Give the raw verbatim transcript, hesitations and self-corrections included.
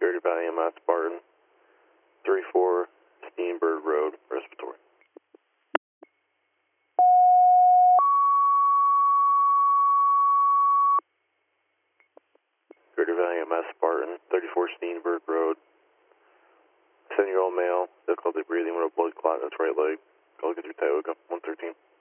Greater Valley M S Spartan, thirty-four Steenberg Road, respiratory. Greater Valley M S Spartan, thirty-four Steenberg Road, seven-year-old male, difficulty breathing with a blood clot in his right leg. Call get through Tioga, one thirteen.